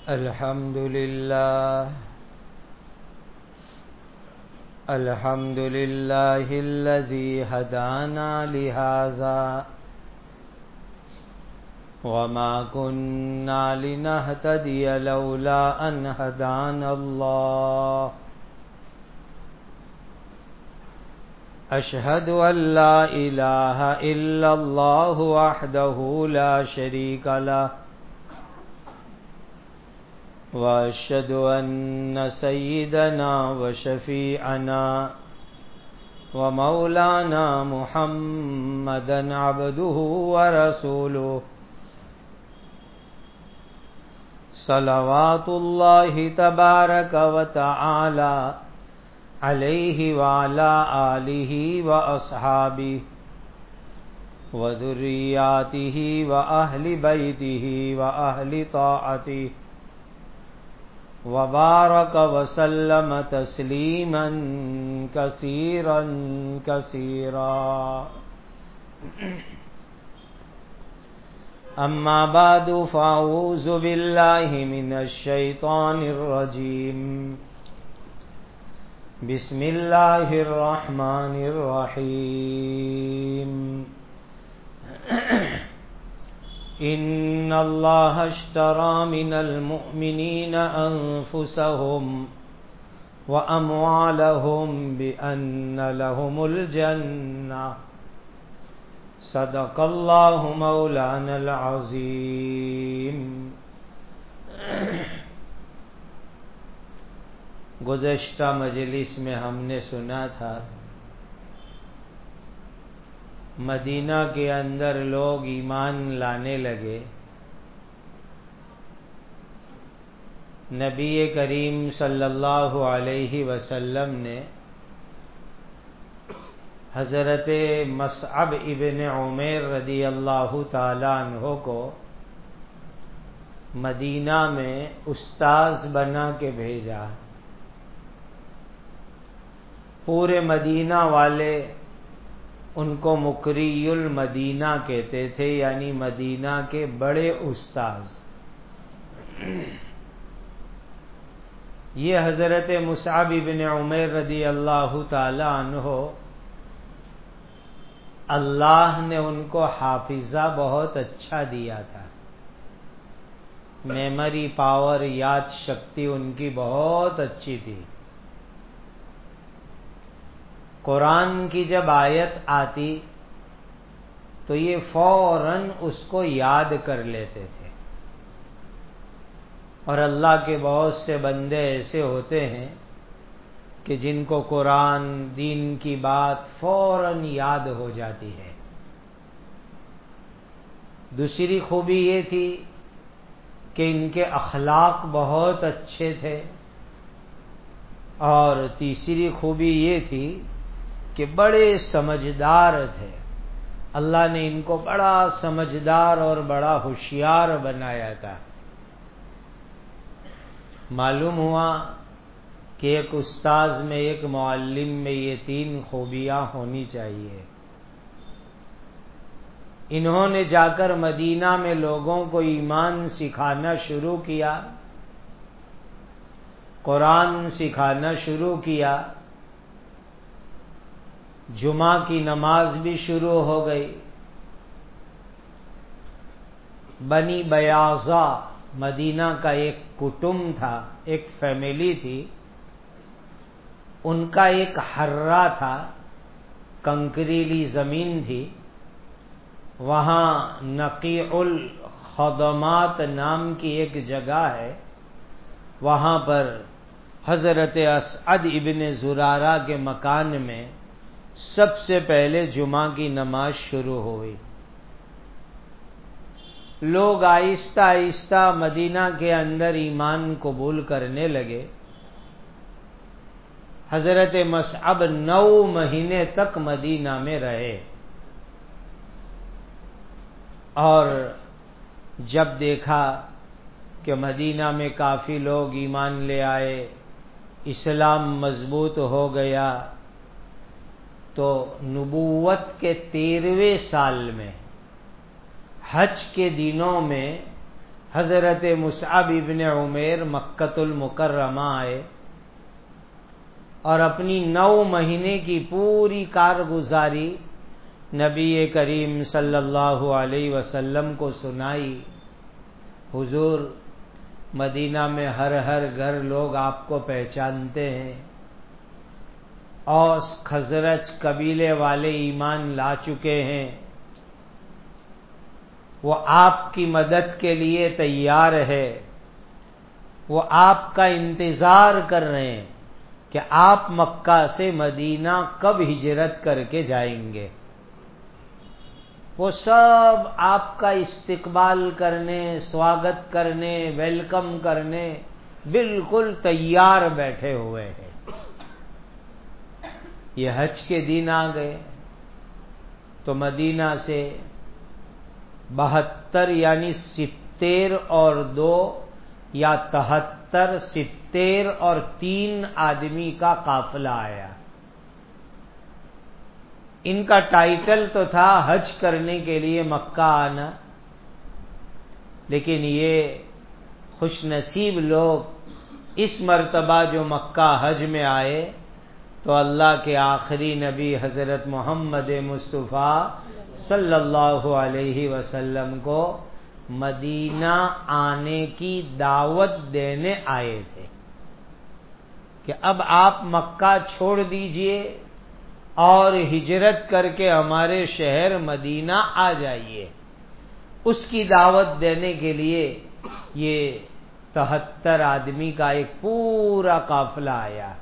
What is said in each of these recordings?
الحمد لله الذي هدانا لهذا وما كنا لنهتدي لولا أن هدانا الله أشهد أن لا إله إلا الله وحده لا شريك له وأشهد أن سيدنا وشفيعنا ومولانا محمدا عبده ورسوله صلوات الله تبارك وتعالى عليه وعلى آله وأصحابه وذرياته وأهل بيته وأهل طاعته وبارك وسلم تسليما كثيرا كثيرا. أما بعد فأعوذ بالله من الشيطان الرجيم. بسم الله الرحمن الرحيم. إن الله اشترى من المؤمنين أنفسهم وأموالهم بأن لهم الجنة صدق الله مولانا العظيم. گزشتہ مجلس میں ہم نے سنا تھا مدینہ کے اندر لوگ ایمان لانے لگے. نبی کریم صلی اللہ علیہ وسلم نے حضرت مصعب ابن عمیر رضی اللہ تعالی عنہ کو مدینہ میں استاذ بنا کے بھیجا. پورے مدینہ والے ان کو مقری المدینہ کہتے تھے، یعنی مدینہ کے بڑے استاذ. یہ حضرت مصعب بن عمیر رضی اللہ تعالی عنہ اللہ نے ان کو حافظہ بہت اچھا دیا تھا. میموری پاور، یاد شکتی ان کی بہت اچھی تھی. قرآن کی جب آیت آتی تو یہ فوراً اس کو یاد کر لیتے تھے. اور اللہ کے بہت سے بندے ایسے ہوتے ہیں کہ جن کو قرآن، دین کی بات فوراً یاد ہو جاتی ہے. دوسری خوبی یہ تھی کہ ان کے اخلاق بہت اچھے تھے. اور تیسری خوبی یہ تھی کہ بڑے سمجھدار تھے. اللہ نے ان کو بڑا سمجھدار اور بڑا ہوشیار بنایا تھا. معلوم ہوا کہ ایک استاذ میں، ایک معلم میں یہ تین خوبیاں ہونی چاہیے. انہوں نے جا کر مدینہ میں لوگوں کو ایمان سکھانا شروع کیا، قرآن سکھانا شروع کیا. جمعہ کی نماز بھی شروع ہو گئی. بنی بیاضہ مدینہ کا ایک کٹمب تھا، ایک فیملی تھی. ان کا ایک حرہ تھا، کنکریلی زمین تھی. وہاں نقیع الخدمات نام کی ایک جگہ ہے. وہاں پر حضرت اسعد ابن زرارہ کے مکان میں سب سے پہلے جمعہ کی نماز شروع ہوئی. لوگ آہستہ آہستہ مدینہ کے اندر ایمان قبول کرنے لگے. حضرت مصعب 9 مہینے تک مدینہ میں رہے. اور جب دیکھا کہ مدینہ میں کافی لوگ ایمان لے آئے، اسلام مضبوط ہو گیا، تو نبوت کے 13ویں سال میں حج کے دنوں میں حضرت مصعب ابن عمیر مکۃ المکرمہ آئے اور اپنی 9 مہینے کی پوری کارگزاری نبی کریم صلی اللہ علیہ وسلم کو سنائی. حضور، مدینہ میں ہر گھر لوگ آپ کو پہچانتے ہیں. اوس خزرج قبیلے والے ایمان لا چکے ہیں، وہ آپ کی مدد کے لیے تیار ہے، وہ آپ کا انتظار کر رہے ہیں کہ آپ مکہ سے مدینہ کب ہجرت کر کے جائیں گے. وہ سب آپ کا استقبال کرنے، سواگت کرنے، ویلکم کرنے بالکل تیار بیٹھے ہوئے ہیں. یہ حج کے دن آ گئے تو مدینہ سے 72 یعنی 70 اور 2 یا 73 70 اور 3 آدمی کا قافلہ آیا. ان کا ٹائٹل تو تھا حج کرنے کے لیے مکہ آنا، لیکن یہ خوش نصیب لوگ اس مرتبہ جو مکہ حج میں آئے تو اللہ کے آخری نبی حضرت محمد مصطفیٰ صلی اللہ علیہ وسلم کو مدینہ آنے کی دعوت دینے آئے تھے کہ اب آپ مکہ چھوڑ دیجئے اور ہجرت کر کے ہمارے شہر مدینہ آ جائیے. اس کی دعوت دینے کے لیے یہ 73 آدمی کا ایک پورا قافلہ آیا.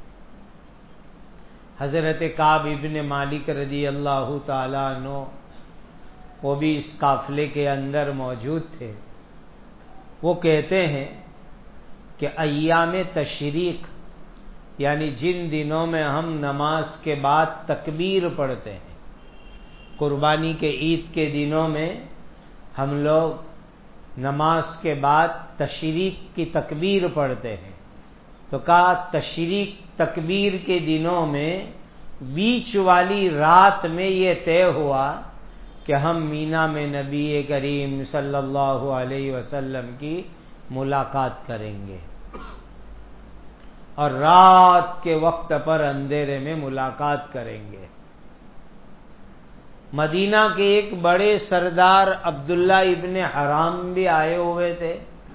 حضرت کعب ابن مالک رضی اللہ تعالیٰ عنہ وہ بھی اس قافلے کے اندر موجود تھے. وہ کہتے ہیں کہ ایام تشریق یعنی جن دنوں میں ہم نماز کے بعد تکبیر پڑھتے ہیں، قربانی کے عید کے دنوں میں ہم لوگ نماز کے بعد تشریق کی تکبیر پڑھتے ہیں، تو کہا تشریق تکبیر کے دنوں میں بیچ والی رات میں یہ طے ہوا کہ ہم مینا میں نبی کریم صلی اللہ علیہ وسلم کی ملاقات کریں گے، اور رات کے وقت پر اندھیرے میں ملاقات کریں گے. مدینہ کے ایک بڑے سردار عبداللہ ابن حرام بھی آئے ہوئے تھے.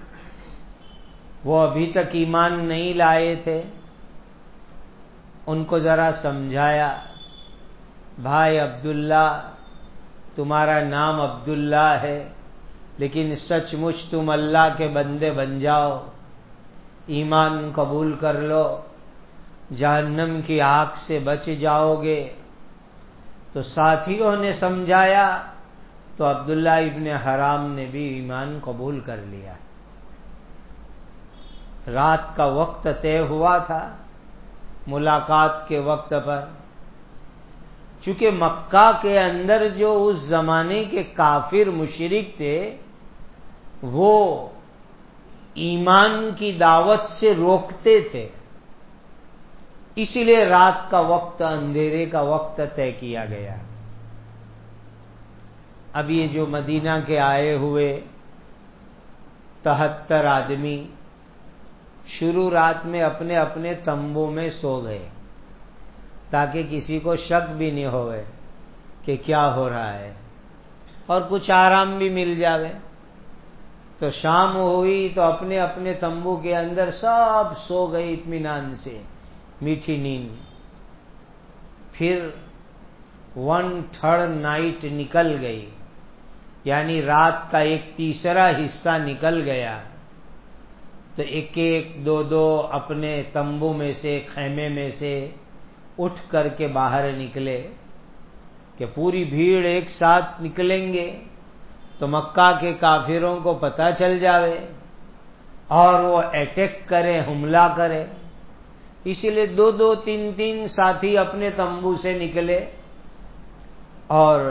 وہ ابھی تک ایمان نہیں لائے تھے. ان کو ذرا سمجھایا، بھائی عبداللہ، تمہارا نام عبداللہ ہے لیکن سچ مچ تم اللہ کے بندے بن جاؤ، ایمان قبول کر لو، جہنم کی آگ سے بچ جاؤ گے. تو ساتھیوں نے سمجھایا تو عبداللہ ابن حرام نے بھی ایمان قبول کر لیا. رات کا وقت طے ہوا تھا ملاقات کے وقت پر. چونکہ مکہ کے اندر جو اس زمانے کے کافر مشرک تھے وہ ایمان کی دعوت سے روکتے تھے، اسی لیے رات کا وقت، اندھیرے کا وقت طے کیا گیا. اب یہ جو مدینہ کے آئے ہوئے 73 آدمی شروع رات میں اپنے اپنے تمبو میں سو گئے تاکہ کسی کو شک بھی نہیں ہوئے کہ کیا ہو رہا ہے اور کچھ آرام بھی مل جاوے. تو شام ہوئی تو اپنے اپنے تمبو کے اندر سب سو گئے اطمینان سے، میٹھی نیند. پھر 1/3 نائٹ نکل گئی، یعنی رات کا ایک تیسرا حصہ نکل گیا. تو ایک ایک دو دو اپنے تمبو میں سے، خیمے میں سے اٹھ کر کے باہر نکلے کہ پوری بھیڑ ایک ساتھ نکلیں گے تو مکہ کے کافروں کو پتہ چل جاوے اور وہ اٹیک کرے، حملہ کرے. اسی لیے 2-2 3-3 ساتھی اپنے تمبو سے نکلے اور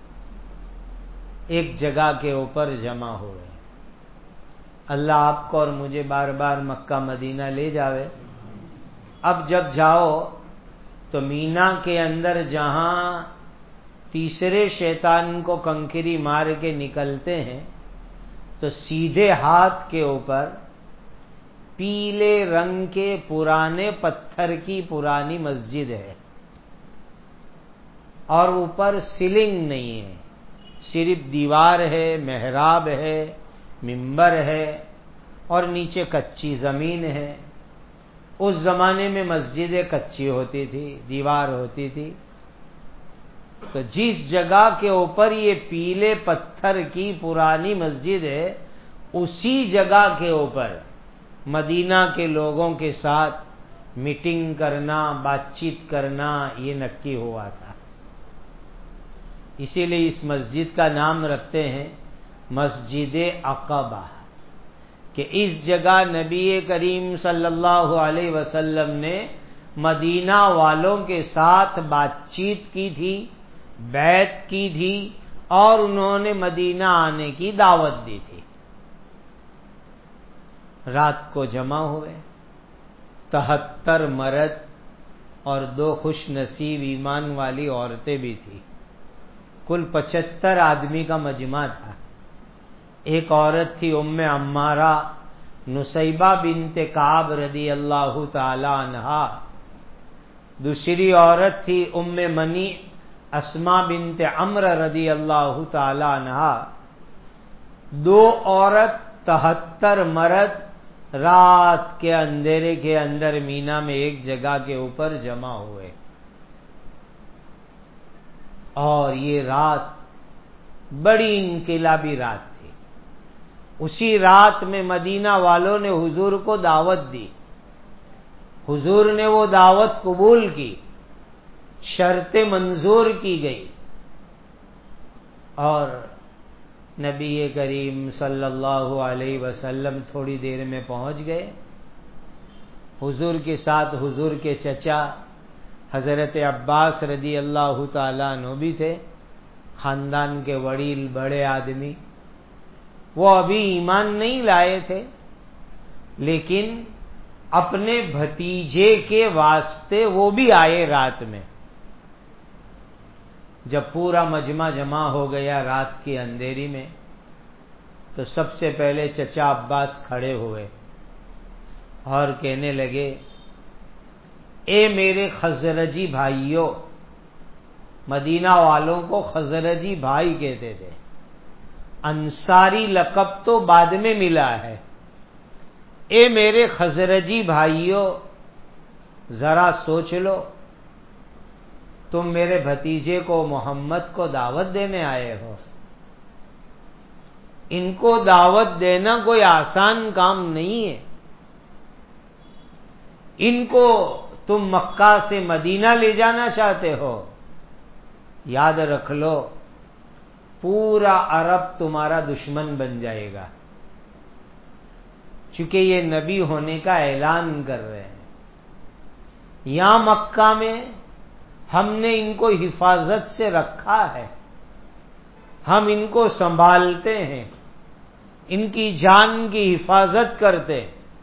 ایک جگہ کے اوپر جمع ہوئے. اللہ آپ کو اور مجھے بار بار مکہ مدینہ لے جاوے. اب جب جاؤ تو مینا کے اندر جہاں تیسرے شیطان کو کنکری مار کے نکلتے ہیں تو سیدھے ہاتھ کے اوپر پیلے رنگ کے پرانے پتھر کی پرانی مسجد ہے، اور اوپر سیلنگ نہیں ہے، صرف دیوار ہے، محراب ہے، منبر ہے، اور نیچے کچی زمین ہے۔ اس زمانے میں مسجدیں کچی ہوتی تھی، دیوار ہوتی تھی۔ تو جس جگہ کے اوپر یہ پیلے پتھر کی پرانی مسجد ہے، اسی جگہ کے اوپر مدینہ کے لوگوں کے ساتھ میٹنگ کرنا، بات چیت کرنا یہ نکی ہوا تھا۔ اسی لیے اس مسجد کا نام رکھتے ہیں مسجد عقبہ، کہ اس جگہ نبی کریم صلی اللہ علیہ وسلم نے مدینہ والوں کے ساتھ بات چیت کی تھی، بیعت کی تھی، اور انہوں نے مدینہ آنے کی دعوت دی تھی۔ رات کو جمع ہوئے، 73 مرد اور 2 خوش نصیب ایمان والی عورتیں بھی تھیں، کل 75 آدمی کا مجمع تھا۔ ایک عورت تھی ام عمارہ نصیبہ بنت کعب رضی اللہ تعالی عنہا، دوسری عورت تھی ام منی اسماء بنت عمرو رضی اللہ تعالی عنہا۔ 2 عورت 73 مرد رات کے اندھیرے کے اندر مینا میں ایک جگہ کے اوپر جمع ہوئے، اور یہ رات بڑی انقلابی رات تھی۔ اسی رات میں مدینہ والوں نے حضور کو دعوت دی، حضور نے وہ دعوت قبول کی، شرطیں منظور کی گئی، اور نبی کریم صلی اللہ علیہ وسلم تھوڑی دیر میں پہنچ گئے۔ حضور کے ساتھ حضور کے چچا حضرت عباس رضی اللہ تعالیٰ عنہ بھی تھے، خاندان کے وڈیل بڑے آدمی۔ وہ ابھی ایمان نہیں لائے تھے، لیکن اپنے بھتیجے کے واسطے وہ بھی آئے رات میں۔ جب پورا مجمع جمع ہو گیا رات کی اندھیری میں، تو سب سے پہلے چچا عباس کھڑے ہوئے اور کہنے لگے، اے میرے خزرجی بھائیوں، مدینہ والوں کو خزرجی بھائی کہتے تھے، انصاری لقب تو بعد میں ملا ہے۔ اے میرے خزرجی بھائیوں، ذرا سوچ لو، تم میرے بھتیجے کو محمد کو دعوت دینے آئے ہو۔ ان کو دعوت دینا کوئی آسان کام نہیں ہے۔ ان کو تم مکہ سے مدینہ لے جانا چاہتے ہو، یاد رکھ لو پورا عرب تمہارا دشمن بن جائے گا، چونکہ یہ نبی ہونے کا اعلان کر رہے ہیں۔ یہاں مکہ میں ہم نے ان کو حفاظت سے رکھا ہے، ہم ان کو سنبھالتے ہیں، ان کی جان کی حفاظت کرتے۔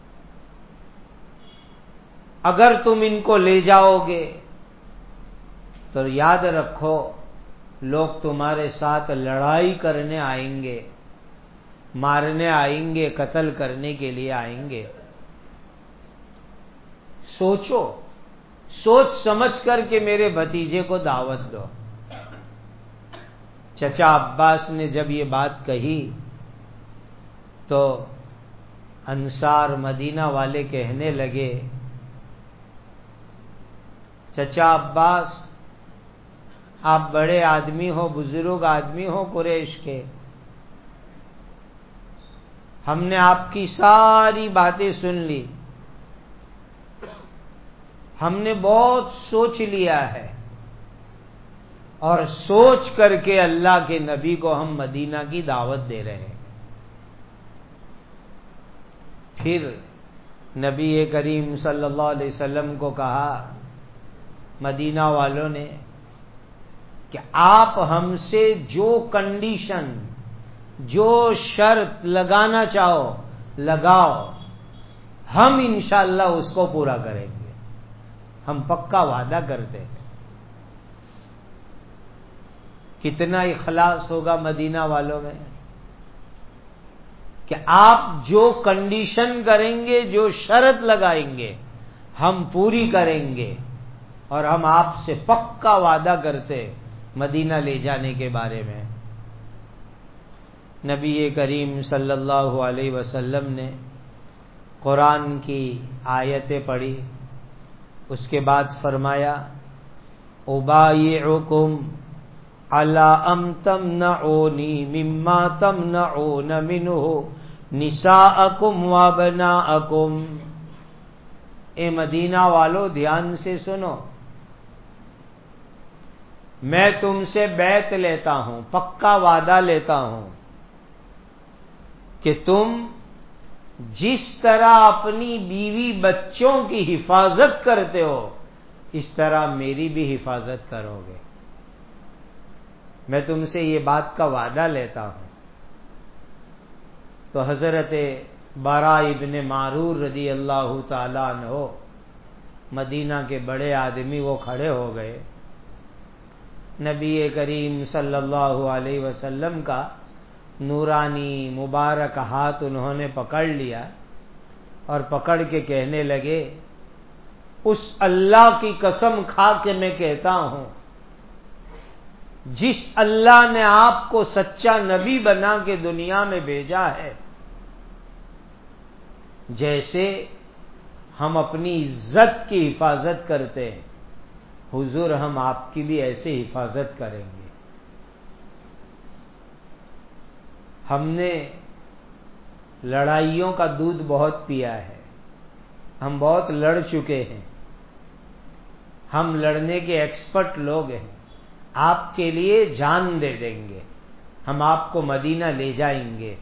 اگر تم ان کو لے جاؤ گے تو یاد رکھو لوگ تمہارے ساتھ لڑائی کرنے آئیں گے، مارنے آئیں گے، قتل کرنے کے لیے آئیں گے۔ سوچو، سوچ سمجھ کر کے میرے بھتیجے کو دعوت دو۔ چچا عباس نے جب یہ بات کہی تو انصار مدینہ والے کہنے لگے، چچا عباس آپ بڑے آدمی ہو، بزرگ آدمی ہو قریش کے، ہم نے آپ کی ساری باتیں سن لی، ہم نے بہت سوچ لیا ہے، اور سوچ کر کے اللہ کے نبی کو ہم مدینہ کی دعوت دے رہے ہیں۔ پھر نبی کریم صلی اللہ علیہ وسلم کو کہا مدینہ والوں نے کہ آپ ہم سے جو کنڈیشن، جو شرط لگانا چاہو لگاؤ، ہم انشاءاللہ اس کو پورا کریں گے، ہم پکا وعدہ کرتے ہیں۔ کتنا اخلاص ہوگا مدینہ والوں میں، کہ آپ جو کنڈیشن کریں گے، جو شرط لگائیں گے، ہم پوری کریں گے، اور ہم آپ سے پکا وعدہ کرتے مدینہ لے جانے کے بارے میں۔ نبی کریم صلی اللہ علیہ وسلم نے قرآن کی آیتیں پڑھی، اس کے بعد فرمایا ابایعکم علی ان تمنعونی مما تمنعون منہ نساءکم وابناءکم۔ اے مدینہ والو دھیان سے سنو، میں تم سے بیعت لیتا ہوں، پکا وعدہ لیتا ہوں کہ تم جس طرح اپنی بیوی بچوں کی حفاظت کرتے ہو، اس طرح میری بھی حفاظت کرو گے۔ میں تم سے یہ بات کا وعدہ لیتا ہوں۔ تو حضرت براء ابن معرور رضی اللہ تعالی عنہ، مدینہ کے بڑے آدمی، وہ کھڑے ہو گئے، نبی کریم صلی اللہ علیہ وسلم کا نورانی مبارک ہاتھ انہوں نے پکڑ لیا اور پکڑ کے کہنے لگے، اس اللہ کی قسم کھا کے میں کہتا ہوں، جس اللہ نے آپ کو سچا نبی بنا کے دنیا میں بھیجا ہے، جیسے ہم اپنی عزت کی حفاظت کرتے ہیں، حضور ہم آپ کی بھی ایسے حفاظت کریں گے۔ ہم نے لڑائیوں کا دودھ بہت پیا ہے، ہم بہت لڑ چکے ہیں، ہم لڑنے کے ایکسپرٹ لوگ ہیں، آپ کے لیے جان دے دیں گے، ہم آپ کو مدینہ لے جائیں گے۔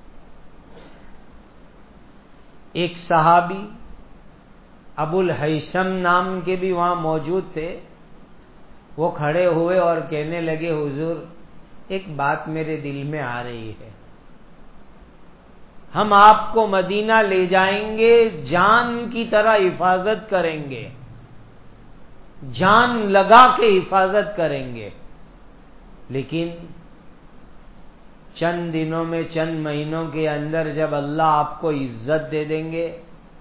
ایک صحابی ابو الہیثم نام کے بھی وہاں موجود تھے، وہ کھڑے ہوئے اور کہنے لگے، حضور ایک بات میرے دل میں آ رہی ہے، ہم آپ کو مدینہ لے جائیں گے، جان کی طرح حفاظت کریں گے، جان لگا کے حفاظت کریں گے، لیکن چند دنوں میں، چند مہینوں کے اندر جب اللہ آپ کو عزت دے دیں گے،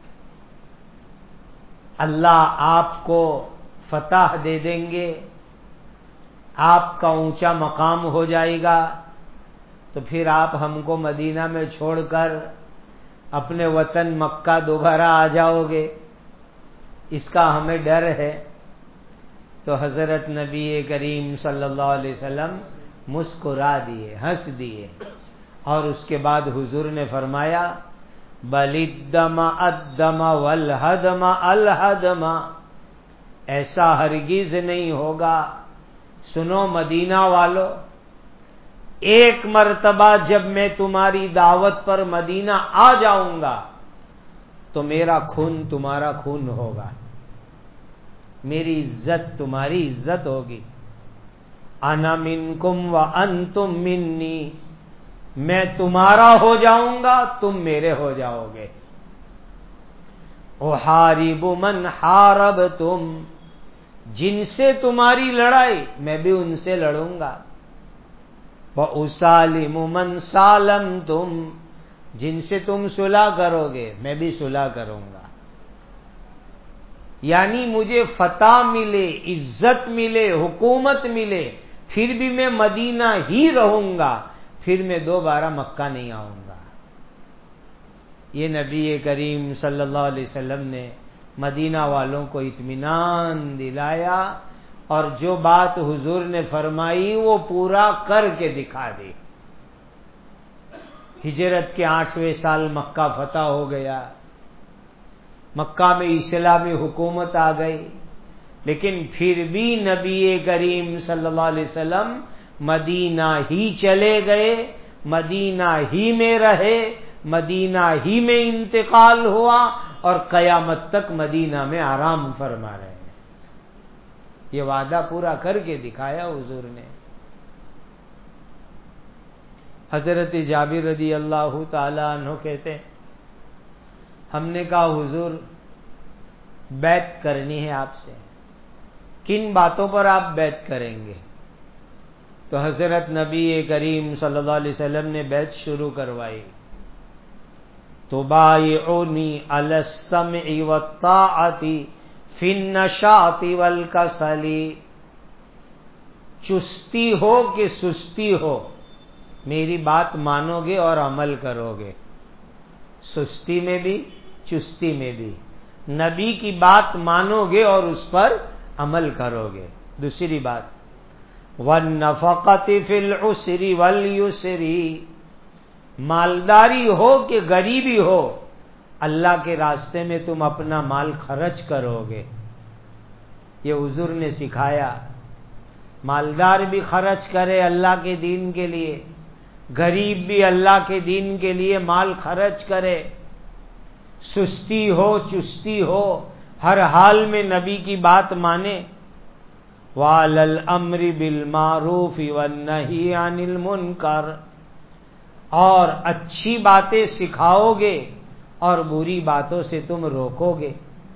اللہ آپ کو فتح دے دیں گے، آپ کا اونچا مقام ہو جائے گا، تو پھر آپ ہم کو مدینہ میں چھوڑ کر اپنے وطن مکہ دوبارہ آ جاؤ گے، اس کا ہمیں ڈر ہے۔ تو حضرت نبی کریم صلی اللہ علیہ وسلم مسکرا دیے، ہنس دیے، اور اس کے بعد حضور نے فرمایا، بل الدم الدم والہدم الہدم، ایسا ہرگز نہیں ہوگا۔ سنو مدینہ والو، ایک مرتبہ جب میں تمہاری دعوت پر مدینہ آ جاؤں گا تو میرا خون تمہارا خون ہوگا، میری عزت تمہاری عزت ہوگی۔ انا منکم وانتم منی، میں تمہارا ہو جاؤں گا، تم میرے ہو جاؤ گے۔ احارب من حاربتم، جن سے تمہاری لڑائی میں بھی ان سے لڑوں گا۔ وَأُسَالِمُ مَنْ سَالَمْتُمْ، جن سے تم صلح کرو گے میں بھی صلح کروں گا۔ یعنی مجھے فتح ملے، عزت ملے، حکومت ملے، پھر بھی میں مدینہ ہی رہوں گا، پھر میں دوبارہ مکہ نہیں آؤں گا۔ یہ نبی کریم صلی اللہ علیہ وسلم نے مدینہ والوں کو اطمینان دلایا، اور جو بات حضور نے فرمائی وہ پورا کر کے دکھا دی۔ ہجرت کے 8ویں سال مکہ فتح ہو گیا، مکہ میں اسلامی حکومت آ گئی، لیکن پھر بھی نبی کریم صلی اللہ علیہ وسلم مدینہ ہی چلے گئے، مدینہ ہی میں رہے، مدینہ ہی میں انتقال ہوا، اور قیامت تک مدینہ میں آرام فرما رہے ہیں۔ یہ وعدہ پورا کر کے دکھایا حضور نے۔ حضرت جابر رضی اللہ تعالی عنہ کہتے ہیں، ہم نے کہا حضور بیعت کرنی ہے آپ سے، کن باتوں پر آپ بیعت کریں گے؟ تو حضرت نبی کریم صلی اللہ علیہ وسلم نے بیعت شروع کروائی۔ تبایعنی علی السمع والطاعۃ فی النشاط والکسل، چستی ہو کہ سستی ہو میری بات مانو گے اور عمل کرو گے، سستی میں بھی چستی میں بھی نبی کی بات مانو گے اور اس پر عمل کرو گے۔ دوسری بات وَالنَّفَقَةِ فِي الْعُسْرِ وَالْيُسْرِ، مالداری ہو کہ غریبی ہو اللہ کے راستے میں تم اپنا مال خرچ کرو گے۔ یہ حضور نے سکھایا، مالدار بھی خرچ کرے اللہ کے دین کے لیے، غریب بھی اللہ کے دین کے لیے مال خرچ کرے، سستی ہو چستی ہو ہر حال میں نبی کی بات مانے۔ وَعَلَى الْأَمْرِ بِالْمَعْرُوفِ وَالنَّهِي عَنِ الْمُنْكَرِ، اور اچھی باتیں سکھاؤ گے اور بری باتوں سے تم روکو گے۔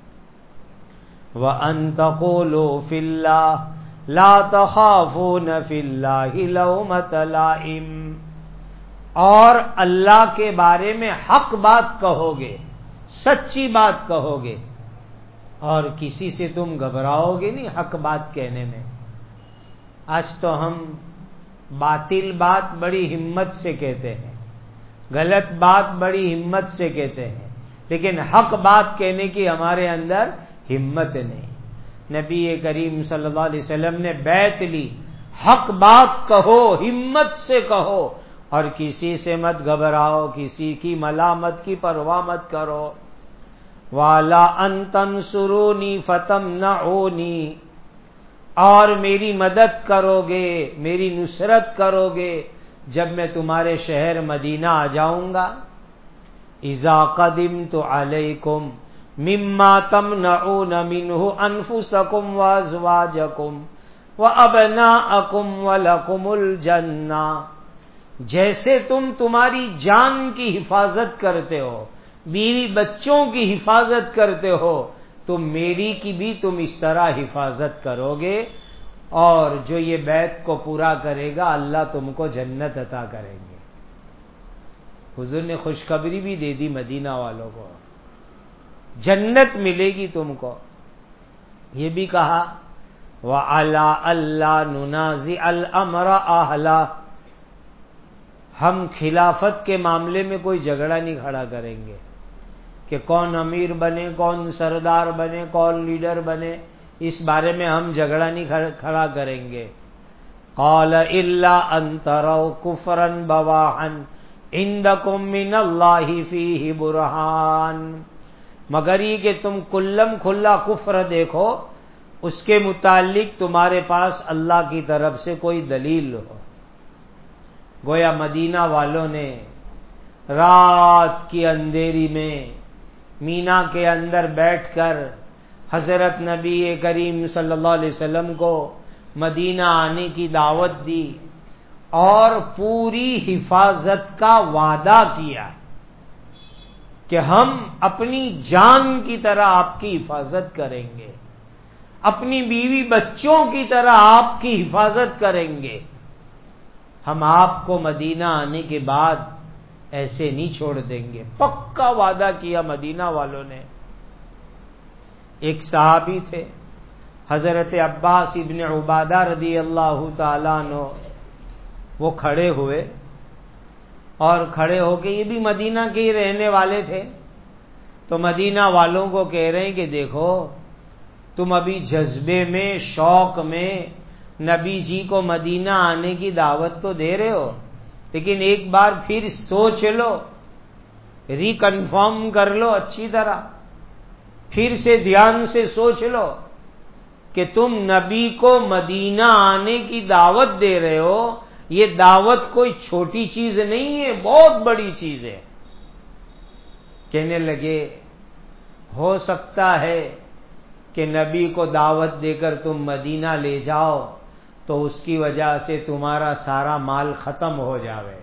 وَأَن تَقُولُوا فِي اللَّهِ لَا تَخَافُونَ فِي اللَّهِ لَوْمَةَ لَائِمٍ، اور اللہ کے بارے میں حق بات کہو گے، سچی بات کہو گے، اور کسی سے تم گھبراؤ گے نہیں حق بات کہنے میں۔ آج تو ہم باطل بات بڑی ہمت سے کہتے ہیں، غلط بات بڑی ہمت سے کہتے ہیں، لیکن حق بات کہنے کی ہمارے اندر ہمت نہیں۔ نبی کریم صلی اللہ علیہ وسلم نے بیعت لی، حق بات کہو، ہمت سے کہو، اور کسی سے مت گھبراؤ، کسی کی ملامت کی پرواہ مت کرو۔ وَعَلَىٰ أَن تَنصُرُونِي فَتَمْنَعُونِي، اور میری مدد کرو گے، میری نصرت کرو گے جب میں تمہارے شہر مدینہ آ جاؤں گا۔ اِذَا قَدِمْتُ عَلَيْكُمْ مِمَّا تَمْنَعُونَ مِنْهُ أَنفُسَكُمْ وَأَزْوَاجَكُمْ وَأَبْنَاءَكُمْ وَلَكُمُ الْجَنَّةُ، جیسے تم تمہاری جان کی حفاظت کرتے ہو، بیوی بچوں کی حفاظت کرتے ہو، تو میری کی بھی تم اس طرح حفاظت کرو گے، اور جو یہ بیعت کو پورا کرے گا اللہ تم کو جنت عطا کریں گے۔ حضور نے خوشخبری بھی دے دی مدینہ والوں کو، جنت ملے گی تم کو۔ یہ بھی کہا وَعَلَىٰ أَلَّا نُنَازِعَ الْأَمْرَ أَهْلَهُ، ہم خلافت کے معاملے میں کوئی جھگڑا نہیں کھڑا کریں گے کہ کون امیر بنے، کون سردار بنے، کون لیڈر بنے، اس بارے میں ہم جھگڑا نہیں کھڑا کریں گے۔ قَالَ إِلَّا أَن تَرَوْا كُفْرًا بَوَاحًا عِندَكُم مِّنَ اللَّهِ فِيهِ بُرْهَانٌ، مگر یہ کہ تم کلم کھلا کفر دیکھو، اس کے متعلق تمہارے پاس اللہ کی طرف سے کوئی دلیل ہو۔ گویا مدینہ والوں نے رات کی اندھیری میں مینا کے اندر بیٹھ کر حضرت نبی کریم صلی اللہ علیہ وسلم کو مدینہ آنے کی دعوت دی اور پوری حفاظت کا وعدہ کیا کہ ہم اپنی جان کی طرح آپ کی حفاظت کریں گے، اپنی بیوی بچوں کی طرح آپ کی حفاظت کریں گے، ہم آپ کو مدینہ آنے کے بعد ایسے نہیں چھوڑ دیں گے۔ پکا وعدہ کیا مدینہ والوں نے۔ ایک صحابی تھے حضرت عباس ابن عبادہ رضی اللہ تعالیٰ عنہ، وہ کھڑے ہوئے اور کھڑے ہو کے، یہ بھی مدینہ کے ہی رہنے والے تھے، تو مدینہ والوں کو کہہ رہے ہیں کہ دیکھو تم ابھی جذبے میں، شوق میں نبی جی کو مدینہ آنے کی دعوت تو دے رہے ہو، لیکن ایک بار پھر سوچ لو، ریکنفرم کر لو اچھی طرح، پھر سے دھیان سے سوچ لو کہ تم نبی کو مدینہ آنے کی دعوت دے رہے ہو، یہ دعوت کوئی چھوٹی چیز نہیں ہے، بہت بڑی چیز ہے۔ کہنے لگے ہو سکتا ہے کہ نبی کو دعوت دے کر تم مدینہ لے جاؤ تو اس کی وجہ سے تمہارا سارا مال ختم ہو جاوے۔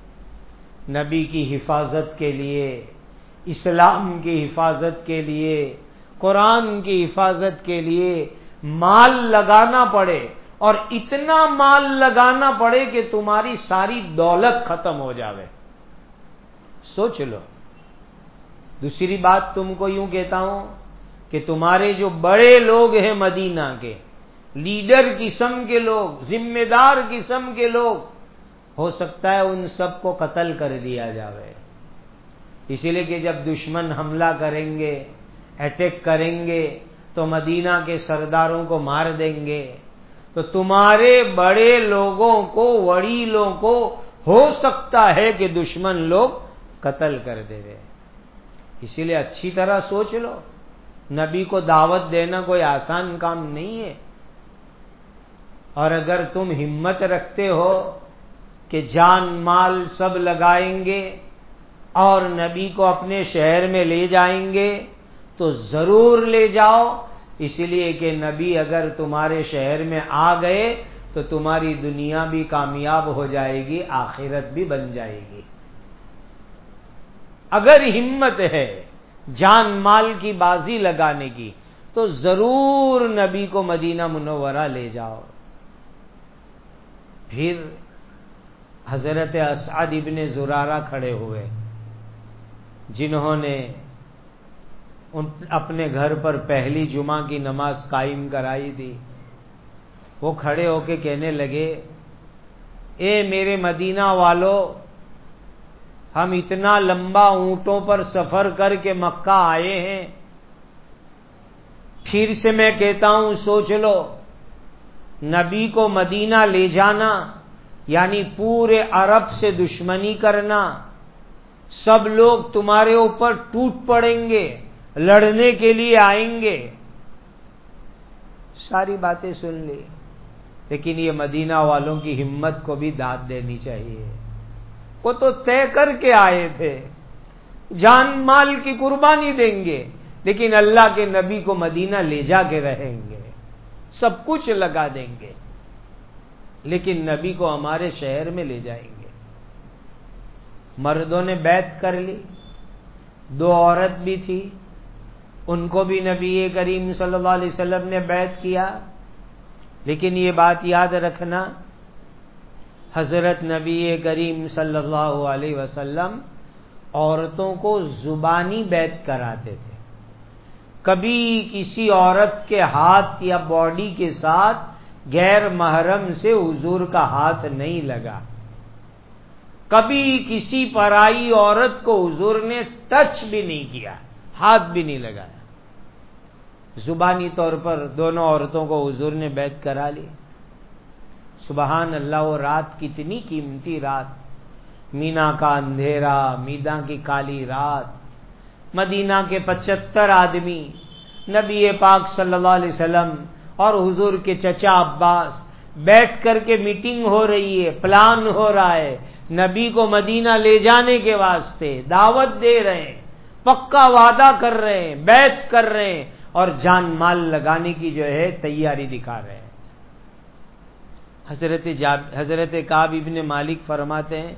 نبی کی حفاظت کے لیے، اسلام کی حفاظت کے لیے، قرآن کی حفاظت کے لیے مال لگانا پڑے، اور اتنا مال لگانا پڑے کہ تمہاری ساری دولت ختم ہو جاوے۔ سوچ لو، دوسری بات تم کو یوں کہتا ہوں کہ تمہارے جو بڑے لوگ ہیں مدینہ کے، لیڈر قسم کے لوگ، ذمہ دار قسم کے لوگ، ہو سکتا ہے ان سب کو قتل کر دیا جاوے، اسی لیے کہ جب دشمن حملہ کریں گے، اٹیک کریں گے تو مدینہ کے سرداروں کو مار دیں گے، تو تمہارے بڑے لوگوں کو، وڈیلوں کو ہو سکتا ہے کہ دشمن لوگ قتل کر دے گے، اسی لیے اچھی طرح سوچ لو، نبی کو دعوت دینا کوئی آسان کام نہیں ہے، اور اگر تم ہمت رکھتے ہو کہ جان مال سب لگائیں گے اور نبی کو اپنے شہر میں لے جائیں گے تو ضرور لے جاؤ، اس لیے کہ نبی اگر تمہارے شہر میں آ گئے تو تمہاری دنیا بھی کامیاب ہو جائے گی، آخرت بھی بن جائے گی۔ اگر ہمت ہے جان مال کی بازی لگانے کی تو ضرور نبی کو مدینہ منورہ لے جاؤ۔ پھر حضرت اسعد ابن زرارہ کھڑے ہوئے، جنہوں نے اپنے گھر پر پہلی جمعہ کی نماز قائم کرائی تھی، وہ کھڑے ہو کے کہنے لگے، اے میرے مدینہ والو، ہم اتنا لمبا اونٹوں پر سفر کر کے مکہ آئے ہیں، پھر سے میں کہتا ہوں سوچ لو، نبی کو مدینہ لے جانا یعنی پورے عرب سے دشمنی کرنا، سب لوگ تمہارے اوپر ٹوٹ پڑیں گے، لڑنے کے لیے آئیں گے۔ ساری باتیں سن لی، لیکن یہ مدینہ والوں کی ہمت کو بھی داد دینی چاہیے، وہ تو طے کر کے آئے تھے، جان مال کی قربانی دیں گے، لیکن اللہ کے نبی کو مدینہ لے جا کے رہیں گے، سب کچھ لگا دیں گے، لیکن نبی کو ہمارے شہر میں لے جائیں گے۔ مردوں نے بیعت کر لی، دو عورت بھی تھی، ان کو بھی نبی کریم صلی اللہ علیہ وسلم نے بیعت کیا، لیکن یہ بات یاد رکھنا، حضرت نبی کریم صلی اللہ علیہ وسلم عورتوں کو زبانی بیعت کراتے تھے، کبھی کسی عورت کے ہاتھ یا باڈی کے ساتھ غیر محرم سے حضور کا ہاتھ نہیں لگا، کبھی کسی پرائی عورت کو حضور نے ٹچ بھی نہیں کیا، ہاتھ بھی نہیں لگایا، زبانی طور پر دونوں عورتوں کو حضور نے بیعت کرا لی۔ سبحان اللہ، وہ رات کتنی قیمتی رات، مینا کا اندھیرا، مینا کی کالی رات، مدینہ کے 75 آدمی، نبی پاک صلی اللہ علیہ وسلم اور حضور کے چچا عباس بیٹھ کر کے میٹنگ ہو رہی ہے، پلان ہو رہا ہے، نبی کو مدینہ لے جانے کے واسطے دعوت دے رہے ہیں، پکا وعدہ کر رہے ہیں، بیعت کر رہے ہیں، اور جان مال لگانے کی جو ہے تیاری دکھا رہے ہیں۔ حضرت کعب ابن مالک فرماتے ہیں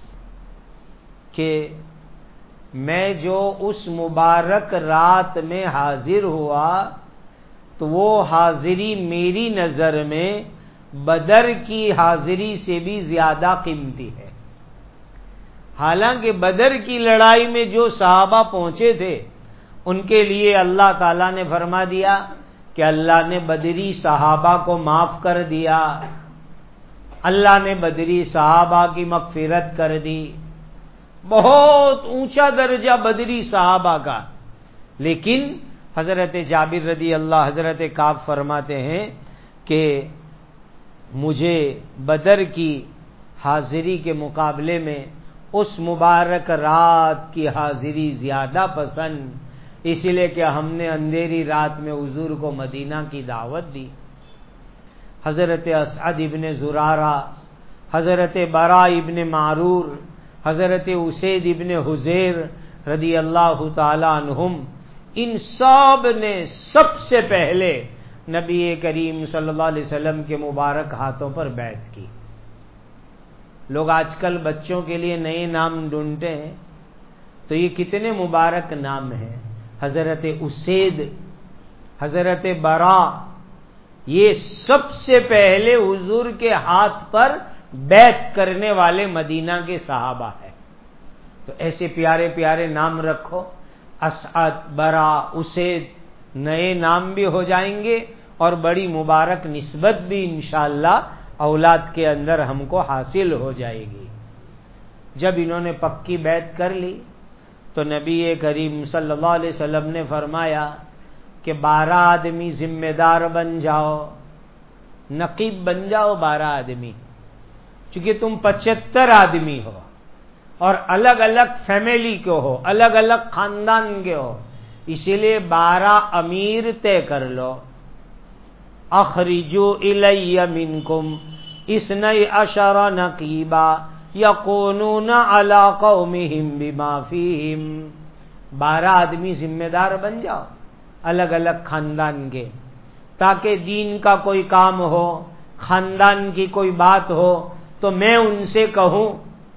کہ میں جو اس مبارک رات میں حاضر ہوا تو وہ حاضری میری نظر میں بدر کی حاضری سے بھی زیادہ قیمتی ہے۔ حالانکہ بدر کی لڑائی میں جو صحابہ پہنچے تھے ان کے لیے اللہ تعالیٰ نے فرما دیا کہ اللہ نے بدری صحابہ کو معاف کر دیا، اللہ نے بدری صحابہ کی مغفرت کر دی، بہت اونچا درجہ بدری صحابہ کا۔ لیکن حضرت جابر رضی اللہ، حضرت کعب فرماتے ہیں کہ مجھے بدر کی حاضری کے مقابلے میں اس مبارک رات کی حاضری زیادہ پسند، اس لیے کہ ہم نے اندھیری رات میں حضور کو مدینہ کی دعوت دی۔ حضرت اسعد ابن زرارہ، حضرت برا ابن معرور، حضرت اسید ابن حزیر رضی اللہ تعالی عنہم، ان سب نے سب سے پہلے نبی کریم صلی اللہ علیہ وسلم کے مبارک ہاتھوں پر بیعت کی۔ لوگ آج کل بچوں کے لیے نئے نام ڈھونڈتے ہیں، تو یہ کتنے مبارک نام ہیں، حضرت اسید، حضرت برا، یہ سب سے پہلے حضور کے ہاتھ پر بیعت کرنے والے مدینہ کے صحابہ ہیں۔ تو ایسے پیارے پیارے نام رکھو۔ اسعد، برا، اسے نئے نام بھی ہو جائیں گے اور بڑی مبارک نسبت بھی انشاءاللہ اولاد کے اندر ہم کو حاصل ہو جائے گی۔ جب انہوں نے پکی بیعت کر لی تو نبی کریم صلی اللہ علیہ وسلم نے فرمایا کہ 12 آدمی ذمہ دار بن جاؤ، نقیب بن جاؤ 12 آدمی، چونکہ تم 75 آدمی ہو اور الگ الگ فیملی کے ہو، الگ الگ خاندان کے ہو، اسی لیے 12 امیر طے کر لو۔ اخرجوا الی منکم 12 نقیبا یکونون علی قومہم بما فیہم، 12 آدمی ذمہ دار بن جاؤ الگ الگ خاندان کے، تاکہ دین کا کوئی کام ہو، خاندان کی کوئی بات ہو تو میں ان سے کہوں۔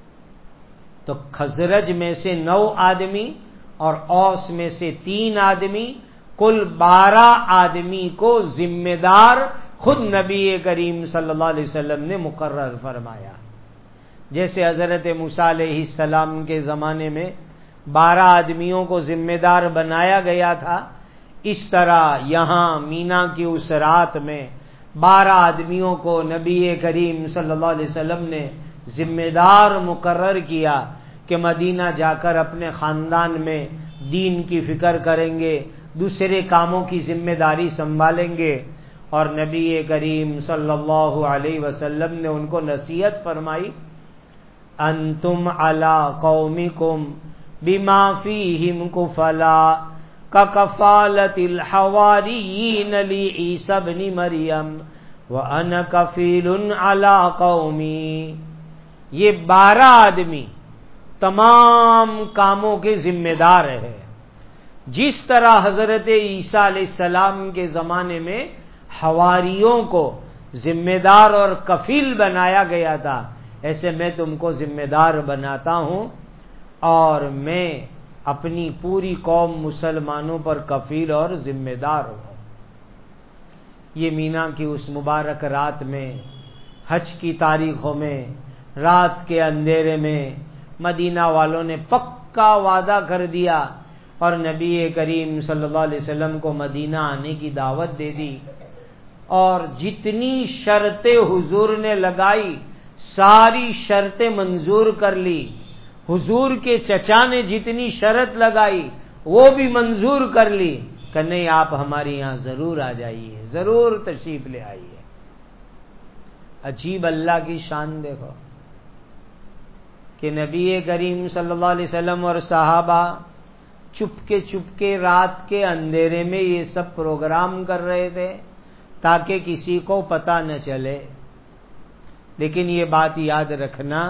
تو خزرج میں سے 9 آدمی اور اوس میں سے 3 آدمی، کل 12 آدمی کو ذمہ دار خود نبی کریم صلی اللہ علیہ وسلم نے مقرر فرمایا۔ جیسے حضرت موسیٰ علیہ السلام کے زمانے میں 12 آدمیوں کو ذمہ دار بنایا گیا تھا، اس طرح یہاں مینا کی اس رات میں 12 آدمیوں کو نبی کریم صلی اللہ علیہ وسلم نے ذمہ دار مقرر کیا کہ مدینہ جا کر اپنے خاندان میں دین کی فکر کریں گے، دوسرے کاموں کی ذمہ داری سنبھالیں گے۔ اور نبی کریم صلی اللہ علیہ وسلم نے ان کو نصیحت فرمائی، انتم علی قومکم بما فیہم کفلا ککفالۃ الحواریین لعیسی ابن مریم وانا کفیل علی قومی۔ یہ 12 آدمی تمام کاموں کے ذمہ دار ہے۔ جس طرح حضرت عیسیٰ علیہ السلام کے زمانے میں حواریوں کو ذمہ دار اور کفیل بنایا گیا تھا، ایسے میں تم کو ذمہ دار بناتا ہوں اور میں اپنی پوری قوم مسلمانوں پر کفیل اور ذمہ دار ہوں۔ یہ مینا کی اس مبارک رات میں، حج کی تاریخوں میں، رات کے اندھیرے میں مدینہ والوں نے پکا وعدہ کر دیا اور نبی کریم صلی اللہ علیہ وسلم کو مدینہ آنے کی دعوت دے دی، اور جتنی شرطیں حضور نے لگائی ساری شرطیں منظور کر لی۔ حضور کے چچا نے جتنی شرط لگائی وہ بھی منظور کر لی کہ نہیں، آپ ہمارے یہاں ضرور آ جائیے، ضرور تشریف لے آئیے۔ عجیب اللہ کی شان دیکھو کہ نبی کریم صلی اللہ علیہ وسلم اور صحابہ چپکے رات کے اندھیرے میں یہ سب پروگرام کر رہے تھے تاکہ کسی کو پتہ نہ چلے۔ لیکن یہ بات یاد رکھنا،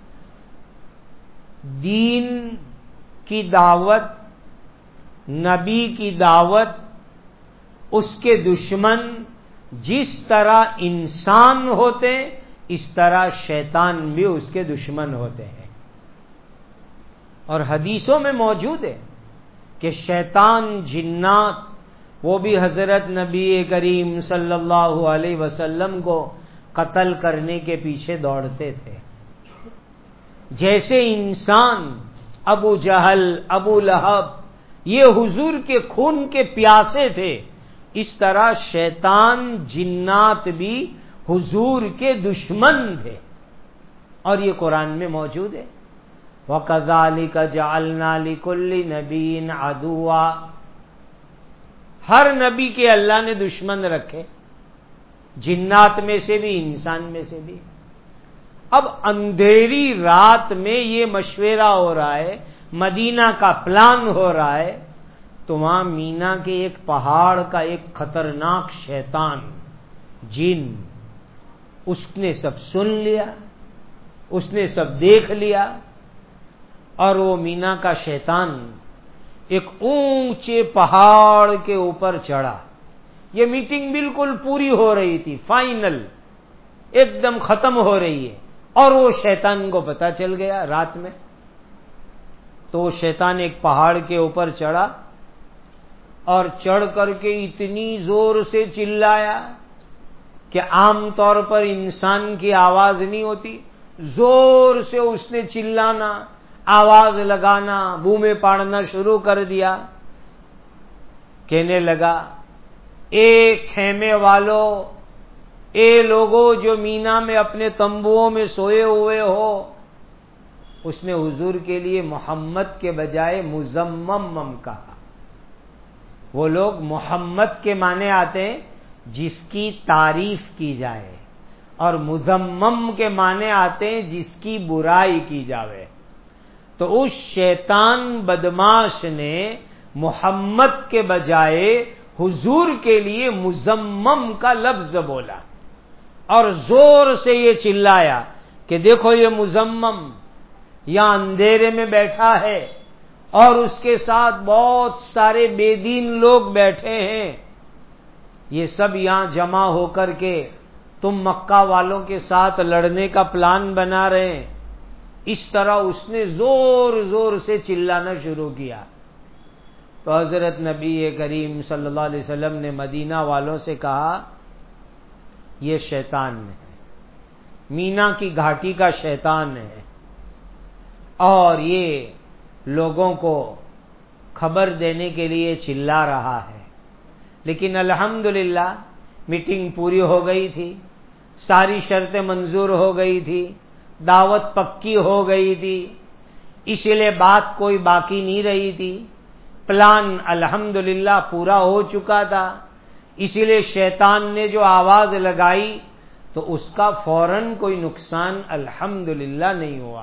دین کی دعوت، نبی کی دعوت، اس کے دشمن جس طرح انسان ہوتے اس طرح شیطان بھی اس کے دشمن ہوتے ہیں۔ اور حدیثوں میں موجود ہے کہ شیطان، جنات، وہ بھی حضرت نبی کریم صلی اللہ علیہ وسلم کو قتل کرنے کے پیچھے دوڑتے تھے۔ جیسے انسان ابو جہل، ابو لہب یہ حضور کے خون کے پیاسے تھے، اس طرح شیطان، جنات بھی حضور کے دشمن تھے، اور یہ قرآن میں موجود ہے۔ وَكَذَلِكَ جَعَلْنَا لِكُلِّ نَبِيٍّ عَدُوًّا، ہر نبی کے اللہ نے دشمن رکھے، جنات میں سے بھی، انسان میں سے بھی۔ اب اندھیری رات میں یہ مشورہ ہو رہا ہے، مدینہ کا پلان ہو رہا ہے، تو وہاں مینا کے ایک پہاڑ کا ایک خطرناک شیطان، جن، اس نے سب سن لیا، اس نے سب دیکھ لیا، اور وہ مینا کا شیطان ایک اونچے پہاڑ کے اوپر چڑھا۔ یہ میٹنگ بالکل پوری ہو رہی تھی، فائنل، ایک دم ختم ہو رہی ہے، اور وہ شیطان کو پتہ چل گیا رات میں۔ تو وہ شیطان ایک پہاڑ کے اوپر چڑھا اور چڑھ کر کے اتنی زور سے چلایا کہ عام طور پر انسان کی آواز نہیں ہوتی، زور سے اس نے چلانا، آواز لگانا، بومیں پاڑنا شروع کر دیا. کہنے لگا اے خیمے والوں، اے لوگوں جو مینا میں اپنے تمبوؤں میں سوئے ہوئے ہو. اس نے حضور کے لیے محمد کے بجائے مزمم کہا. وہ لوگ محمد کے معنی آتے ہیں جس کی تعریف کی جائے، اور مذمم کے معنی آتے ہیں جس کی برائی کی جاوے. تو اس شیطان بدماش نے محمد کے بجائے حضور کے لیے مذمم کا لفظ بولا اور زور سے یہ چلایا کہ دیکھو یہ مذمم یہاں اندھیرے میں بیٹھا ہے اور اس کے ساتھ بہت سارے بے دین لوگ بیٹھے ہیں. یہ سب یہاں جمع ہو کر کے تم مکہ والوں کے ساتھ لڑنے کا پلان بنا رہے ہیں. اس طرح اس نے زور زور سے چلانا شروع کیا. تو حضرت نبی کریم صلی اللہ علیہ وسلم نے مدینہ والوں سے کہا یہ شیطان ہے، مینا کی گھاٹی کا شیطان ہے، اور یہ لوگوں کو خبر دینے کے لیے چلا رہا ہے. لیکن الحمدللہ میٹنگ پوری ہو گئی تھی، ساری شرطیں منظور ہو گئی تھی، دعوت پکی ہو گئی تھی، اس لیے بات کوئی باقی نہیں رہی تھی. پلان الحمدللہ پورا ہو چکا تھا. اسی لیے شیطان نے جو آواز لگائی تو اس کا فوراً کوئی نقصان الحمدللہ نہیں ہوا.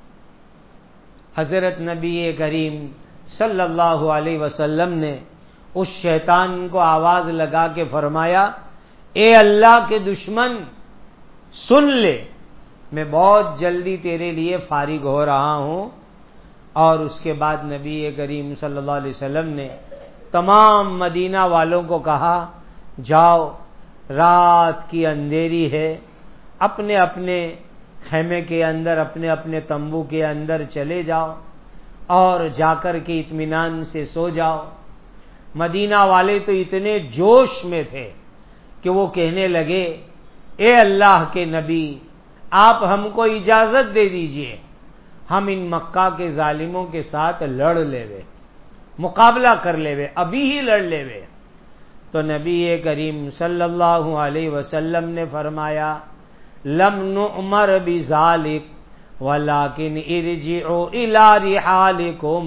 حضرت نبی کریم صلی اللہ علیہ وسلم نے اس شیطان کو آواز لگا کے فرمایا اے اللہ کے دشمن سن لے، میں بہت جلدی تیرے لیے فارغ ہو رہا ہوں. اور اس کے بعد نبی کریم صلی اللہ علیہ وسلم نے تمام مدینہ والوں کو کہا جاؤ، رات کی اندھیری ہے، اپنے اپنے خیمے کے اندر، اپنے اپنے تمبو کے اندر چلے جاؤ اور جا کر کے اطمینان سے سو جاؤ. مدینہ والے تو اتنے جوش میں تھے کہ وہ کہنے لگے اے اللہ کے نبی، آپ ہم کو اجازت دے دیجئے، ہم ان مکہ کے ظالموں کے ساتھ لڑ لے وے، مقابلہ کر لے وے، ابھی ہی لڑ لے وے. تو نبی کریم صلی اللہ علیہ وسلم نے فرمایا لم نؤمر بذالک ولکن ارجعوا الی رحالکم،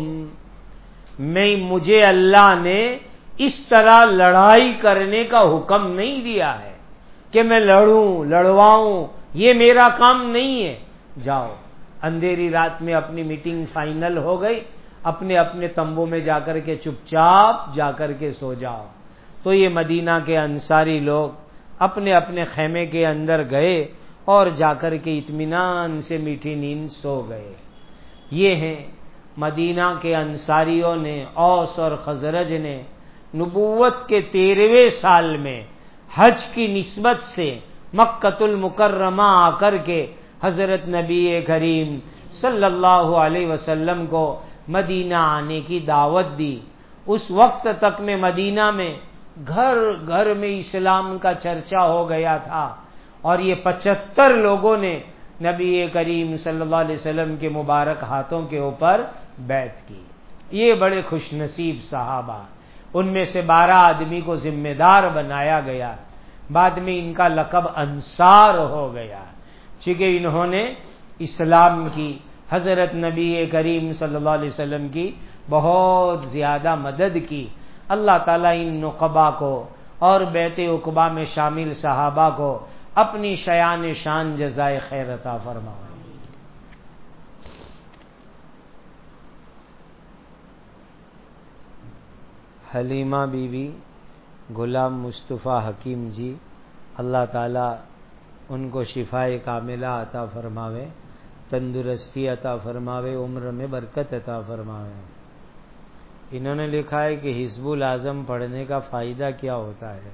مجھے اللہ نے اس طرح لڑائی کرنے کا حکم نہیں دیا ہے کہ میں لڑواؤں، یہ میرا کام نہیں ہے. جاؤ، اندھیری رات میں اپنی میٹنگ فائنل ہو گئی، اپنے اپنے تمبوں میں جا کر کے چپ چاپ جا کر کے سو جاؤ. تو یہ مدینہ کے انصاری لوگ اپنے اپنے خیمے کے اندر گئے اور جا کر کے اطمینان سے میٹھی نیند سو گئے. یہ ہیں مدینہ کے انصاریوں نے، اوس اور خزرج نے نبوت کے 13ویں سال میں حج کی نسبت سے مکۃ المکرمہ آ کر کے حضرت نبی کریم صلی اللہ علیہ وسلم کو مدینہ آنے کی دعوت دی. اس وقت تک میں مدینہ میں گھر گھر میں اسلام کا چرچا ہو گیا تھا، اور یہ 75 لوگوں نے نبی کریم صلی اللہ علیہ وسلم کے مبارک ہاتھوں کے اوپر بیعت کی. یہ بڑے خوش نصیب صحابہ، ان میں سے 12 آدمی کو ذمہ دار بنایا گیا. بعد میں ان کا لقب انصار ہو گیا، چونکہ انہوں نے اسلام کی، حضرت نبی کریم صلی اللہ علیہ وسلم کی بہت زیادہ مدد کی. اللہ تعالیٰ ان نقبا کو اور بیعت عقبہ میں شامل صحابہ کو اپنی شیان شان جزائے خیر عطا فرمائے. حلیمہ بی بی، غلام مصطفیٰ حکیم جی، اللہ تعالیٰ ان کو شفائے کاملہ عطا فرماوے، تندرستی عطا فرماوے، عمر میں برکت عطا فرماوے. انہوں نے لکھا ہے کہ حزب الاعظم پڑھنے کا فائدہ کیا ہوتا ہے.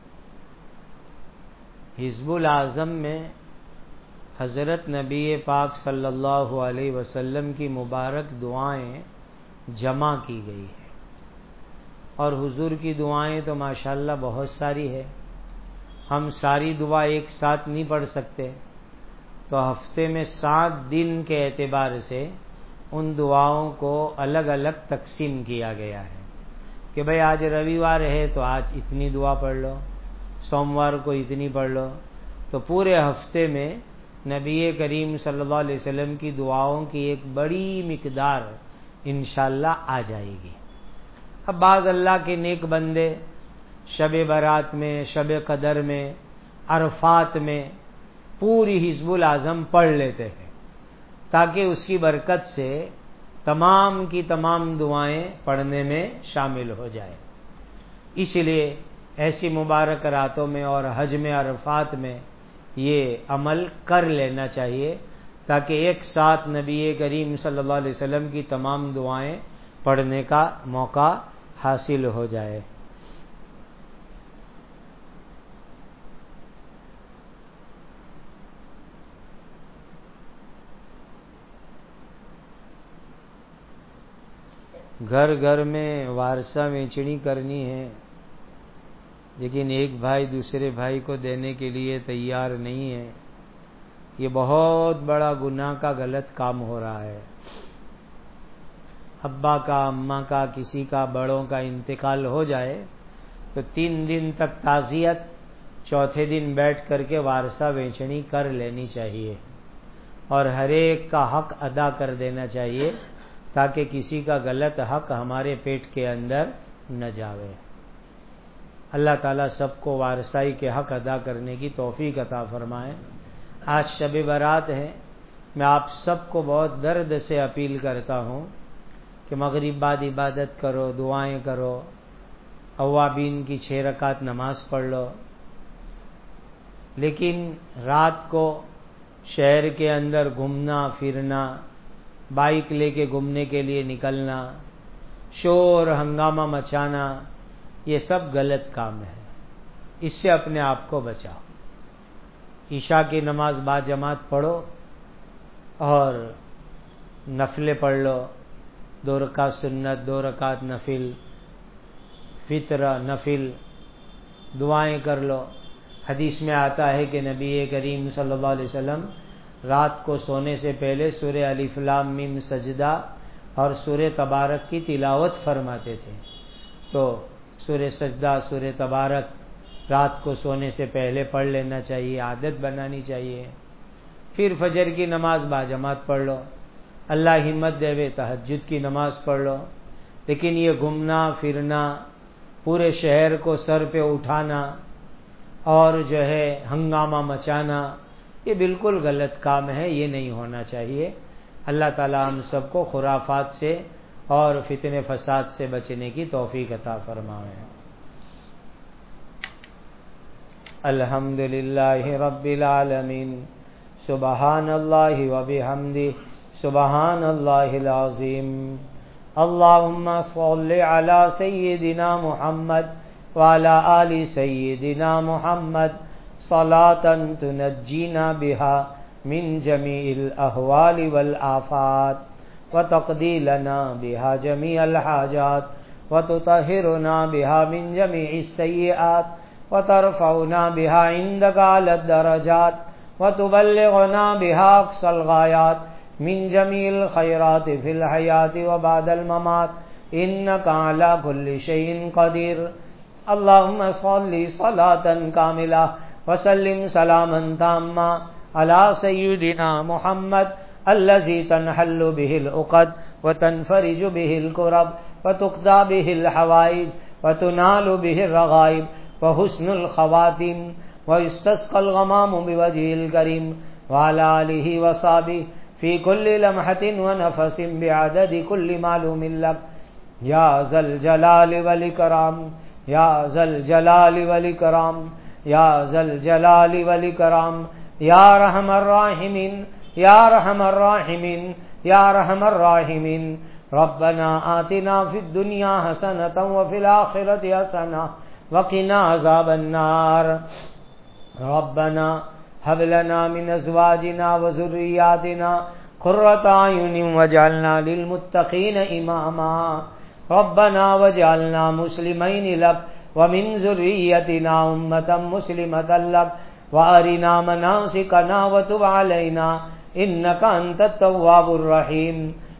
حزب الاعظم میں حضرت نبی پاک صلی اللہ علیہ وسلم کی مبارک دعائیں جمع کی گئی ہیں، اور حضور کی دعائیں تو ماشاءاللہ بہت ساری ہے. ہم ساری دعا ایک ساتھ نہیں پڑھ سکتے، تو ہفتے میں 7 دن کے اعتبار سے ان دعاؤں کو الگ الگ تقسیم کیا گیا ہے کہ بھئی آج رویوار ہے تو آج اتنی دعا پڑھ لو، سوموار کو اتنی پڑھ لو، تو پورے ہفتے میں نبی کریم صلی اللہ علیہ وسلم کی دعاؤں کی ایک بڑی مقدار انشاءاللہ آ جائے گی۔ اب بعض اللہ کے نیک بندے شب برات میں، شب قدر میں، عرفات میں پوری حزب الاعظم پڑھ لیتے ہیں تاکہ اس کی برکت سے تمام کی تمام دعائیں پڑھنے میں شامل ہو جائے۔ اس لیے ایسی مبارک راتوں میں اور حج میں، عرفات میں یہ عمل کر لینا چاہیے تاکہ ایک ساتھ نبی کریم صلی اللہ علیہ وسلم کی تمام دعائیں پڑھنے کا موقع حاصل ہو جائے۔ گھر گھر میں وارثہ وینچنی کرنی ہے، لیکن ایک بھائی دوسرے بھائی کو دینے کے لیے تیار نہیں ہے، یہ بہت بڑا گناہ کا غلط کام ہو رہا ہے۔ ابا کا، اماں کا، کسی کا بڑوں کا انتقال ہو جائے تو 3 دن تک تعزیت، چوتھے دن بیٹھ کر کے وارثہ وینچنی کر لینی چاہیے اور ہر ایک کا حق ادا کر دینا چاہیے تاکہ کسی کا غلط حق ہمارے پیٹ کے اندر نہ جاوے۔ اللہ تعالیٰ سب کو وارثائی کے حق ادا کرنے کی توفیق عطا فرمائے۔ آج شب برات ہے، میں آپ سب کو بہت درد سے اپیل کرتا ہوں کہ مغرب بعد عبادت کرو، دعائیں کرو، اوابین کی 6 رکعت نماز پڑھ لو، لیکن رات کو شہر کے اندر گھومنا پھرنا، بائک لے کے گھومنے کے لیے نکلنا، شور ہنگامہ مچانا، یہ سب غلط کام ہے، اس سے اپنے آپ کو بچاؤ۔ عشاء کی نماز با جماعت پڑھو اور نفلیں پڑھ لو، 2 رکعت سنت، 2 رکعت نفل، فطر نفل، دعائیں کر لو۔ حدیث میں آتا ہے کہ نبی کریم صلی اللہ علیہ وسلم رات کو سونے سے پہلے سورہ الف لام میم سجدہ اور سورہ تبارک کی تلاوت فرماتے تھے، تو سورہ سجدہ، سورہ تبارک رات کو سونے سے پہلے پڑھ لینا چاہیے، عادت بنانی چاہیے۔ پھر فجر کی نماز با جماعت پڑھ لو، اللہ ہمت دے تہجد کی نماز پڑھ لو، لیکن یہ گھومنا پھرنا، پورے شہر کو سر پہ اٹھانا اور جو ہے ہنگامہ مچانا، یہ بالکل غلط کام ہے، یہ نہیں ہونا چاہیے۔ اللہ تعالی ہم سب کو خرافات سے اور فتنے فساد سے بچنے کی توفیق عطا فرمائے۔ الحمدللہ رب العالمین، سبحان اللہ وبحمدہ، سبحان اللہ العظیم۔ اللہم صل علی سیدنا محمد وعلی آل سیدنا محمد صلاۃ تنجینا بہا من جمیع الاحوال والآفات وتقضی لنا بہا جمیع الحاجات وتطہرنا بہا من جمیع السیئات وترفعنا بہا عندک اعلی الدرجات وتبلغنا بہا اقصى الغایات من جمیع الخیرات فی الحیات وبعد الممات انک علی کل شیء قدیر۔ اللہم صل صلاۃ کاملہ وسلم سلاما تاما علی سیدنا محمد الذی تنحل به العقد وتنفرج به الكرب وتقضى به الحوائج وتنال به الرغائب وحسن الخواتم ويستسقى الغمام بوجهه الكريم وعلى آلہ وصحبہ فی کل لمحة ونفس بعدد کل معلوم لک یا ذا الجلال والاکرام، یا ذا الجلال والاکرام، یا ذا الجلال والاکرام، یا رحم الراحمین، یا رحم الراحمین، یا رحم الراحمین۔ ربنا آتنا فی الدنیا حسنۃ وفی الآخرۃ حسنۃ وقنا عذاب النار۔ ربنا هب لنا من ازواجنا وذرياتنا قرة اعين واجعلنا للمتقين اماما۔ ربنا واجعلنا مسلمين لك ومن ذريتنا امة مسلمة لك وارنا مناسكنا وتب علينا انك انت التواب الرحيم۔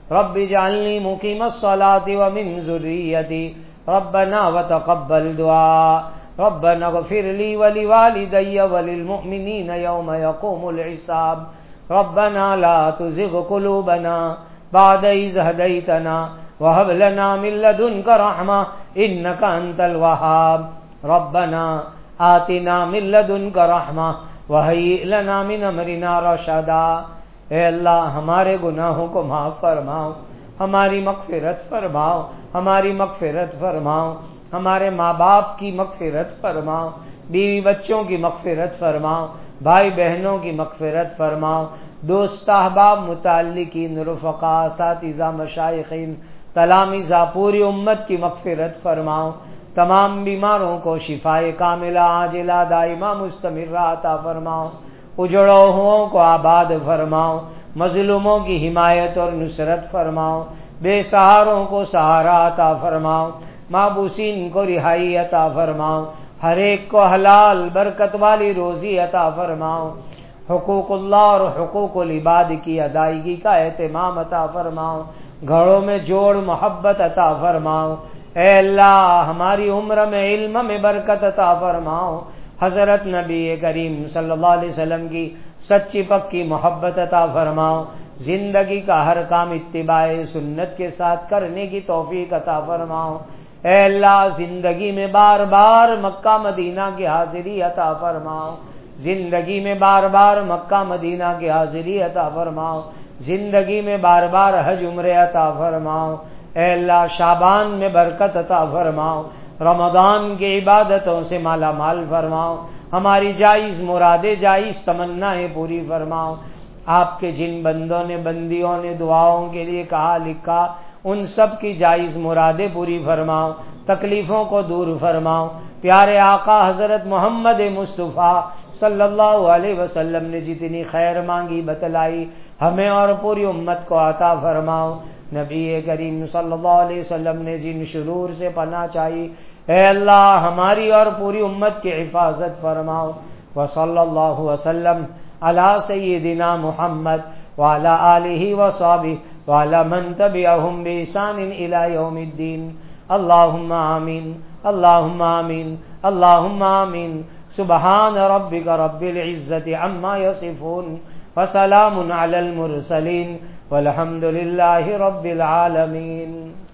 رب اجعلنی مقیم الصلاۃ ومن ذریتی ربنا وتقبل دعاء ربنا اغفر لی ولوالدی وللمؤمنین یوم یقوم الحساب ربنا لا تزغ قلوبنا بعد إذ هديتنا وهب لنا من لدنك رحمة إنك أنت الوهاب ربنا آتنا من لدنك رحمة وهيئ لنا من أمرنا رشدا. اے اللہ ہمارے گناہوں کو معاف فرماؤ، ہماری مغفرت فرماؤ، ہماری مغفرت فرماؤ، ہمارے ماں باپ کی مغفرت فرماؤ، بیوی بچوں کی مغفرت فرماؤ، بھائی بہنوں کی مغفرت فرماؤ، دوست احباب متعلقین رفقاء اساتذہ مشائخین تلامذہ پوری امت کی مغفرت فرماؤ، تمام بیماروں کو شفائے کاملہ عاجلہ دائمہ مستمرہ عطا فرماؤ، اجڑوں ہوں کو آباد فرماؤ، مظلوموں کی حمایت اور نصرت فرماؤ، بے سہاروں کو سہارا عطا فرماؤ، محبوسین کو رہائی عطا فرماؤ، ہر ایک کو حلال برکت والی روزی عطا فرماؤ، حقوق اللہ اور حقوق العباد کی ادائیگی کا اہتمام عطا فرماؤ، گھروں میں جوڑ محبت عطا فرماؤ، اے اللہ ہماری عمر میں علم میں برکت عطا فرماؤ، حضرت نبی کریم صلی اللہ علیہ وسلم کی سچی پکی محبت عطا فرماؤ، زندگی کا ہر کام اتباع سنت کے ساتھ کرنے کی توفیق عطا فرماؤ، اے اللہ زندگی میں بار بار مکہ مدینہ کی حاضری عطا فرماؤ، زندگی میں بار بار مکہ مدینہ کی حاضری عطا فرماؤ، زندگی میں بار بار حج عمرے عطا فرماؤ، اے اللہ شعبان میں برکت عطا فرماؤ، رمضان کی عبادتوں سے مالا مال فرماؤ، ہماری جائز مرادیں جائز تمنائیں پوری فرماؤ، آپ کے جن بندوں نے بندیوں نے دعاؤں کے لیے کہا لکھا ان سب کی جائز مرادیں پوری فرماؤ، تکلیفوں کو دور فرماؤ، پیارے آقا حضرت محمد مصطفیٰ صلی اللہ علیہ وسلم نے جتنی خیر مانگی بتلائی ہمیں اور پوری امت کو عطا فرماؤ، نبی کریم صلی اللہ علیہ وسلم نے جن شرور سے پناہ چاہی اے اللہ ہماری اور پوری امت کی حفاظت فرماؤ، وصلی اللہ وسلم علی سیدنا محمد وعلی آلہ وصحبہ وعلی من تبعہم بإحسان الی یوم الدین. اللہم آمین اللہم آمین اللہم آمین. سبحان ربک رب العزت عما یصفون وسلام علی المرسلین والحمد للہ رب العالمین.